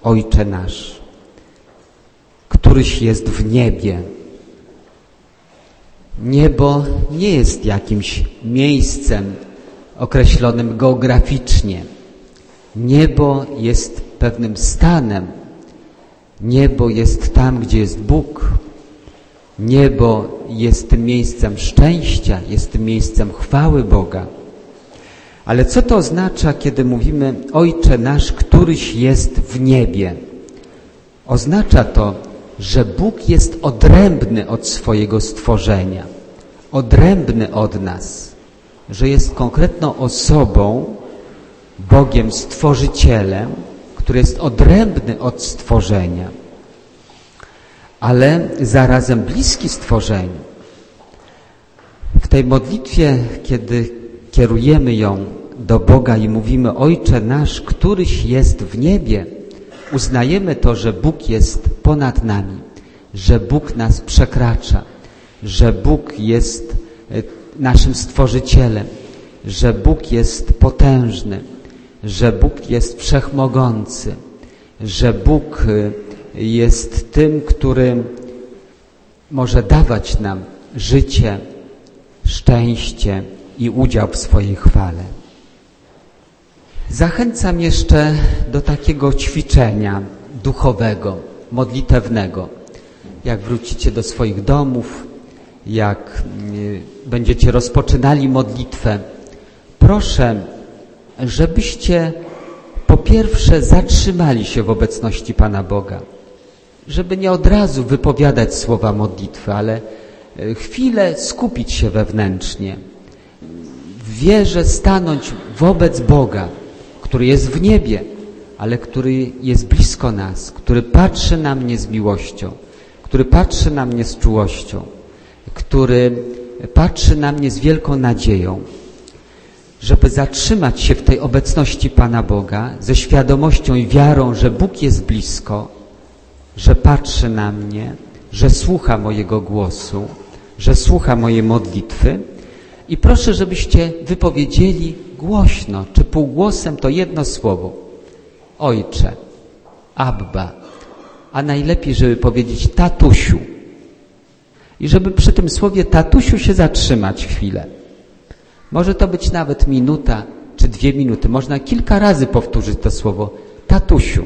Ojcze nasz, któryś jest w niebie. Niebo nie jest jakimś miejscem określonym geograficznie. Niebo jest pewnym stanem. Niebo jest tam, gdzie jest Bóg. Niebo jest tym miejscem szczęścia, jest tym miejscem chwały Boga. Ale co to oznacza, kiedy mówimy Ojcze nasz, któryś jest w niebie? Oznacza to, że Bóg jest odrębny od swojego stworzenia, odrębny od nas, że jest konkretną osobą, Bogiem Stworzycielem, który jest odrębny od stworzenia, ale zarazem bliski stworzeniu. W tej modlitwie, kiedy kierujemy ją do Boga i mówimy Ojcze nasz, któryś jest w niebie, uznajemy to, że Bóg jest ponad nami, że Bóg nas przekracza, że Bóg jest naszym Stworzycielem, że Bóg jest potężny, że Bóg jest wszechmogący, że Bóg jest tym, który może dawać nam życie, szczęście i udział w swojej chwale. Zachęcam jeszcze do takiego ćwiczenia duchowego, modlitewnego. Jak wrócicie do swoich domów, jak będziecie rozpoczynali modlitwę, proszę, żebyście po pierwsze zatrzymali się w obecności Pana Boga, żeby nie od razu wypowiadać słowa modlitwy, ale chwilę skupić się wewnętrznie, w wierze stanąć wobec Boga, który jest w niebie, ale który jest blisko nas, który patrzy na mnie z miłością, który patrzy na mnie z czułością, który patrzy na mnie z wielką nadzieją, żeby zatrzymać się w tej obecności Pana Boga ze świadomością i wiarą, że Bóg jest blisko, że patrzy na mnie, że słucha mojego głosu, że słucha mojej modlitwy. I proszę, żebyście wypowiedzieli głośno, czy półgłosem to jedno słowo. Ojcze, Abba, a najlepiej, żeby powiedzieć tatusiu. I żeby przy tym słowie tatusiu się zatrzymać chwilę. Może to być nawet minuta czy 2 minuty. Można kilka razy powtórzyć to słowo tatusiu.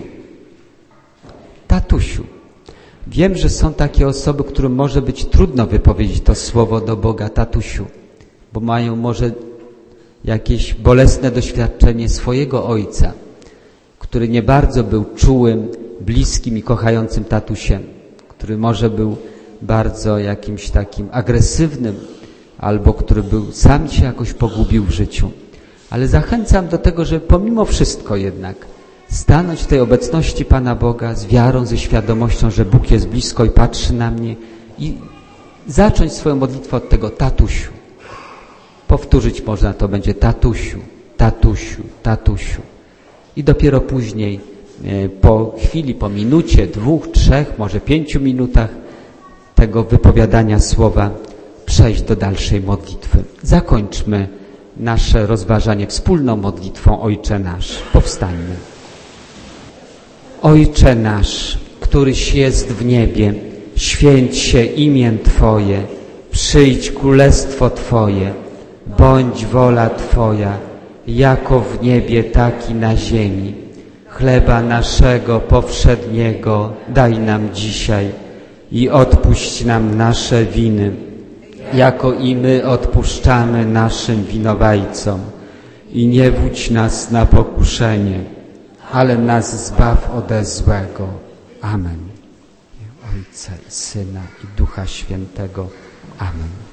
Tatusiu. Wiem, że są takie osoby, którym może być trudno wypowiedzieć to słowo do Boga tatusiu, bo mają może jakieś bolesne doświadczenie swojego ojca, który nie bardzo był czułym, bliskim i kochającym tatusiem, który może był bardzo jakimś takim agresywnym, albo który sam się jakoś pogubił w życiu. Ale zachęcam do tego, żeby pomimo wszystko jednak stanąć w tej obecności Pana Boga z wiarą, ze świadomością, że Bóg jest blisko i patrzy na mnie i zacząć swoją modlitwę od tego tatusiu. Powtórzyć można to będzie tatusiu, tatusiu, tatusiu. I dopiero później, po chwili, po minucie, 2, 3, może 5 minutach tego wypowiadania słowa przejść do dalszej modlitwy. Zakończmy nasze rozważanie wspólną modlitwą Ojcze nasz. Powstańmy. Ojcze nasz, któryś jest w niebie, święć się imię Twoje, przyjdź królestwo Twoje, bądź wola Twoja, jako w niebie, tak i na ziemi. Chleba naszego powszedniego daj nam dzisiaj i odpuść nam nasze winy, jako i my odpuszczamy naszym winowajcom. I nie wódź nas na pokuszenie, ale nas zbaw ode złego. Amen. Ojca i Syna i Ducha Świętego. Amen.